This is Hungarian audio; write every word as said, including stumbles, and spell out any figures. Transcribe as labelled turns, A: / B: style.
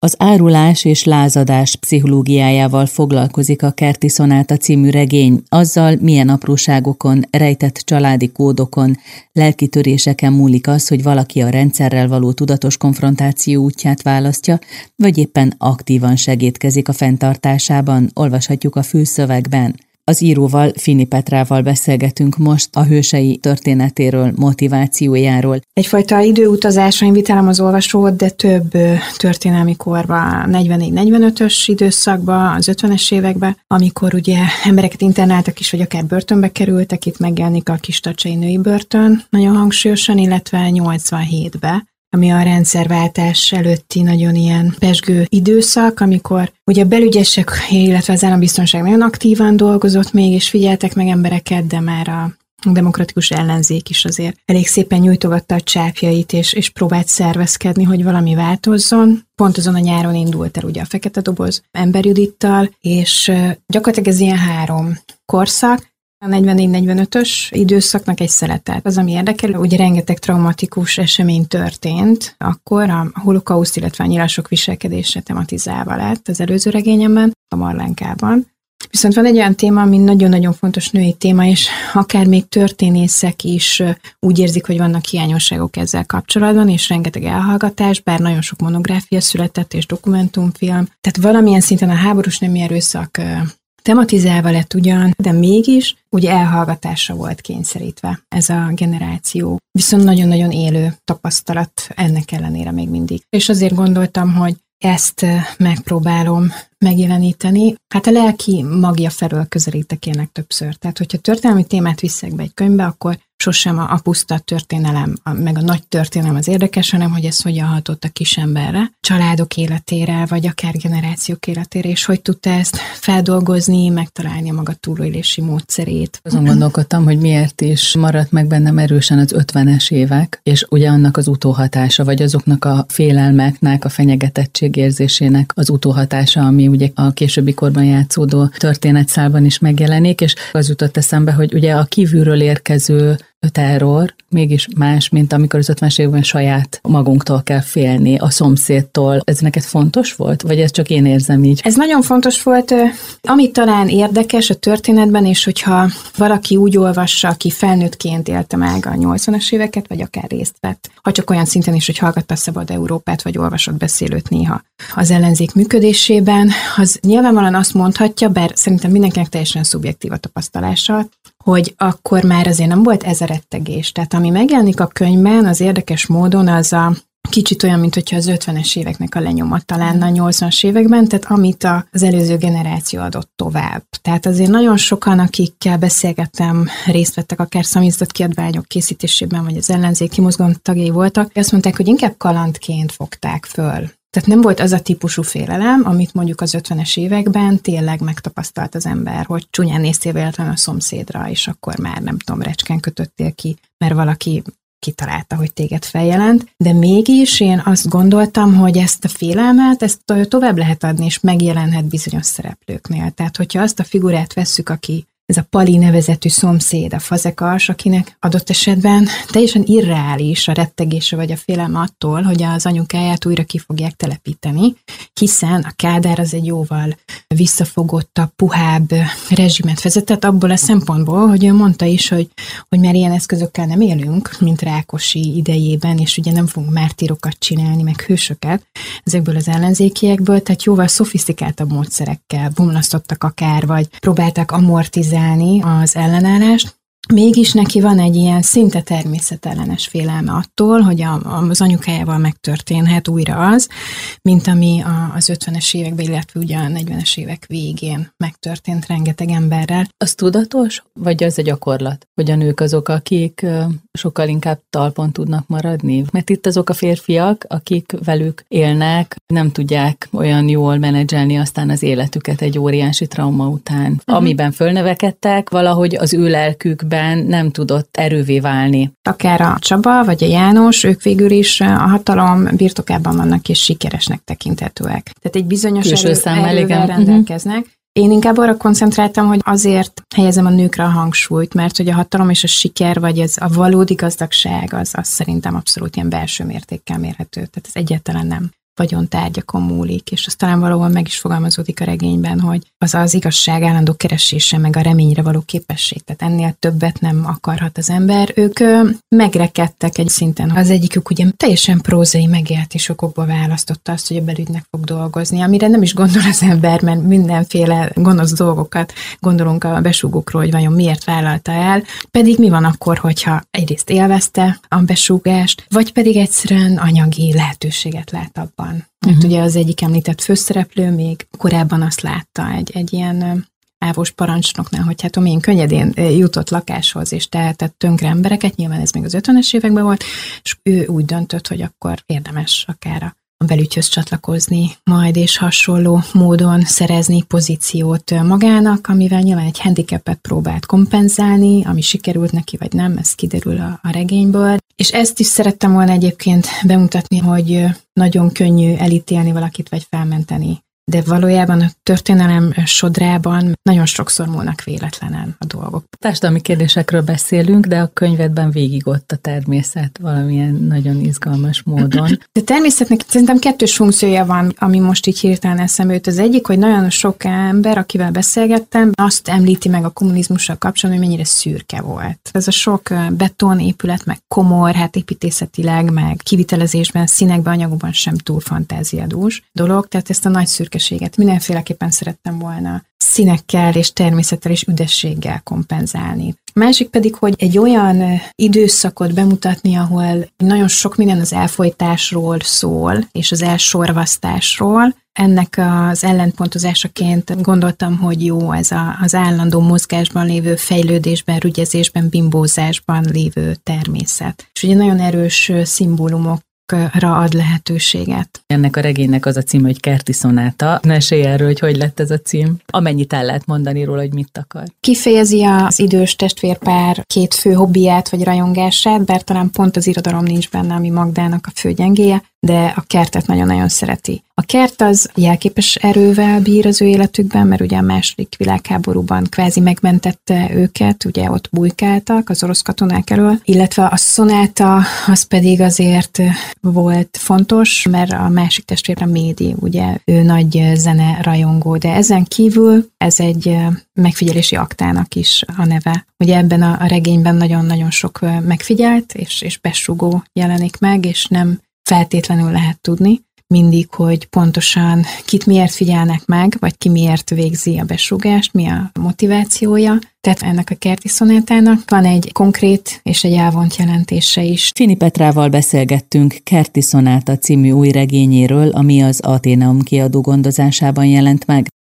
A: Az árulás és lázadás pszichológiájával foglalkozik a Kerti Szonáta című regény, azzal, milyen apróságokon, rejtett családi kódokon, lelkitöréseken múlik az, hogy valaki a rendszerrel való tudatos konfrontáció útját választja, vagy éppen aktívan segédkezik a fenntartásában, olvashatjuk a fülszövegben. Az íróval, Fini Petrával beszélgetünk most a hősei történetéről, motivációjáról.
B: Egyfajta időutazásra invitálom az olvasót, de több történelmi korba, negyvennégy-negyvenötös időszakba, az ötvenes évekbe, amikor ugye embereket internáltak is, vagy akár börtönbe kerültek, itt megjelenik a Kistacsai női börtön nagyon hangsúlyosan, illetve nyolcvanhétbe, ami a rendszerváltás előtti nagyon ilyen pezsgő időszak, amikor ugye a belügyesek, illetve az állambiztonság nagyon aktívan dolgozott még, és figyeltek meg embereket, de már a demokratikus ellenzék is azért elég szépen nyújtogatta a csápjait, és, és próbált szervezkedni, hogy valami változzon. Pont azon a nyáron indult el ugye a Fekete Doboz Ember Judittal, és gyakorlatilag ez ilyen három korszak, a negyvennégy-negyvenötös időszaknak egy szelete. Az, ami érdekel, ugye rengeteg traumatikus esemény történt, akkor a holokauszt, illetve a nyilasok viselkedése tematizálva lett az előző regényemben, a Marlenkában. Viszont van egy olyan téma, ami nagyon-nagyon fontos női téma, és akár még történészek is úgy érzik, hogy vannak hiányosságok ezzel kapcsolatban, és rengeteg elhallgatás, bár nagyon sok monográfia született, és dokumentumfilm. Tehát valamilyen szinten a háborús nemi erőszak tematizálva lett ugyan, de mégis ugye elhallgatásra volt kényszerítve ez a generáció. Viszont nagyon-nagyon élő tapasztalat ennek ellenére még mindig. És azért gondoltam, hogy ezt megpróbálom megjeleníteni. Hát a lelki magja felől közelítek ilyenek többször. Tehát, hogyha történelmi témát viszek be egy könyvbe, akkor sosem a, a puszta történelem, a, meg a nagy történelem az érdekes, hanem hogy ez hogyan hatott a kisemberre, családok életére, vagy akár generációk életére, és hogy tudta ezt feldolgozni, megtalálni a maga túlélési módszerét.
A: Azon gondolkodtam, hogy miért is maradt meg bennem erősen az ötvenes évek, és ugye annak az utóhatása, vagy azoknak a félelmeknek, a fenyegetettség érzésének az utóhatása, ami ugye a későbbi korban játszódó történetszálban is megjelenik, és az jutott eszembe, hogy ugye a kívülről érkező terror mégis más, mint amikor az ötvenes években saját magunktól kell félni, a szomszédtól. Ez neked fontos volt? Vagy ez csak én érzem így?
B: Ez nagyon fontos volt. Ami talán érdekes a történetben, és hogyha valaki úgy olvassa, aki felnőttként élte meg a nyolcvanas éveket, vagy akár részt vett, ha csak olyan szinten is, hogy hallgatta a Szabad Európát, vagy olvasott beszélőt néha az ellenzék működésében, az nyilvánvalóan azt mondhatja, bár szerintem mindenkinek teljesen szubjektív a tapasztalása, hogy akkor már azért nem volt ez a rettegés. Tehát ami megjelenik a könyvben, az érdekes módon az a kicsit olyan, mint hogyha az ötvenes éveknek a lenyomata lenne a nyolcvanas években, tehát amit az előző generáció adott tovább. Tehát azért nagyon sokan, akikkel beszélgettem, részt vettek akár szamizdat kiadványok készítésében, vagy az ellenzéki mozgalom tagjai voltak, azt mondták, hogy inkább kalandként fogták föl. Tehát nem volt az a típusú félelem, amit mondjuk az ötvenes években tényleg megtapasztalt az ember, hogy csúnyán néztél véletlenül a szomszédra, és akkor már nem tudom, recskén kötöttél ki, mert valaki kitalálta, hogy téged feljelent, de mégis én azt gondoltam, hogy ezt a félelmet, ezt tovább lehet adni, és megjelenhet bizonyos szereplőknél. Tehát, hogyha azt a figurát vesszük, aki ez a Pali nevezetű szomszéd, a fazekas, akinek adott esetben teljesen irreális a rettegése vagy a félelme attól, hogy az anyukáját újra ki fogják telepíteni, hiszen a Kádár az egy jóval visszafogottabb, puhább rezsimet vezetett abból a szempontból, hogy ő mondta is, hogy, hogy már ilyen eszközökkel nem élünk, mint Rákosi idejében, és ugye nem fogunk mártírokat csinálni, meg hősöket ezekből az ellenzékiekből, tehát jóval szofisztikáltabb módszerekkel bomlasztottak akár, vagy próbálták amortizálni az ellenállást. Mégis neki van egy ilyen szinte természetellenes félelme attól, hogy a, az anyukájával megtörténhet újra az, mint ami a, az ötvenes években, illetve ugye a negyvenes évek végén megtörtént rengeteg emberrel.
A: Az tudatos, vagy az a gyakorlat, hogy a nők azok, akik sokkal inkább talpon tudnak maradni? Mert itt azok a férfiak, akik velük élnek, nem tudják olyan jól menedzselni aztán az életüket egy óriási trauma után. Uh-huh. Amiben fölnevekedtek, valahogy az ő lelkükben nem tudott erővé válni.
B: Akár a Csaba, vagy a János, ők végül is a hatalom birtokában vannak, és sikeresnek tekinthetőek. Tehát egy bizonyos erő, erővel rendelkeznek. Uh-huh. Én inkább arra koncentráltam, hogy azért helyezem a nőkre a hangsúlyt, mert hogy a hatalom és a siker, vagy ez a valódi gazdagság, az, az szerintem abszolút ilyen belső mértékkel mérhető. Tehát ez egyáltalán nem vagyontárgyakon múlik, és az talán valóban meg is fogalmazódik a regényben, hogy az az igazság állandó keresése, meg a reményre való képesség, tehát ennél többet nem akarhat az ember. Ők ö, megrekedtek egy szinten. Az egyikük ugye teljesen prózai megéltés okokból választotta azt, hogy a belügynek fog dolgozni, amire nem is gondol az ember, mert mindenféle gonosz dolgokat gondolunk a besúgókról, hogy vajon miért vállalta el, pedig mi van akkor, hogyha egyrészt élvezte a besúgást, vagy pedig egyszerűen anyagi lehetőséget lát abban. Mert uh-huh. ugye az egyik említett főszereplő még korábban azt látta egy, egy ilyen ávós parancsnoknál, hogy hát én könnyedén jutott lakáshoz, és tehetett tönkre embereket, nyilván ez még az ötvenes években volt, és ő úgy döntött, hogy akkor érdemes akár a a belügyhöz csatlakozni, majd és hasonló módon szerezni pozíciót magának, amivel nyilván egy handicapet próbált kompenzálni, ami sikerült neki, vagy nem, ez kiderül a, a regényből. És ezt is szerettem volna egyébként bemutatni, hogy nagyon könnyű elítélni valakit, vagy felmenteni. De valójában a történelem sodrában nagyon sokszor múlnak véletlenen a dolgok.
A: Társadalmi kérdésekről beszélünk, de a könyvedben végig ott a természet valamilyen nagyon izgalmas módon.
B: De természetnek szerintem kettős funkciója van, ami most így hirtelen eszembe jut. Az egyik, hogy nagyon sok ember, akivel beszélgettem, azt említi meg a kommunizmussal kapcsolatban, hogy mennyire szürke volt. Ez a sok betonépület, meg komor, hát építészetileg, meg kivitelezésben, színekben, anyagokban sem túl fantáziadús dolog, tehát ezt a nagy szürkeséget mindenféleképpen szerettem volna színekkel és természettel és üdességgel kompenzálni. A másik pedig, hogy egy olyan időszakot bemutatni, ahol nagyon sok minden az elfojtásról szól, és az elsorvasztásról. Ennek az ellentpontozásaként gondoltam, hogy jó ez a, az állandó mozgásban lévő, fejlődésben, rügyezésben, bimbózásban lévő természet. És ugye nagyon erős szimbólumok ad lehetőséget.
A: Ennek a regénynek az a cím, hogy Kerti szonáta. Mesélj erről, hogy hogy lett ez a cím. Amennyit el lehet mondani róla, hogy mit akar.
B: Kifejezi az idős testvérpár két fő hobbiját vagy rajongását, bár talán pont az irodalom nincs benne, ami Magdának a fő gyengéje, de a kertet nagyon-nagyon szereti. A kert az jelképes erővel bír az ő életükben, mert ugye a második világháborúban kvázi megmentette őket, ugye ott bujkáltak az orosz katonák elől, illetve a szonáta az pedig azért volt fontos, mert a másik testvére Médi, ugye ő nagy zene rajongó, de ezen kívül ez egy megfigyelési aktának is a neve. Ugye ebben a regényben nagyon-nagyon sok megfigyelt és, és besugó jelenik meg, és nem feltétlenül lehet tudni mindig, hogy pontosan kit miért figyelnek meg, vagy ki miért végzi a besúgást, mi a motivációja. Tehát ennek a kerti szonátának van egy konkrét és egy elvont jelentése is.
A: Fini Petrával beszélgettünk Kerti szonáta című új regényéről, ami az Athenaeum kiadó gondozásában jelent meg.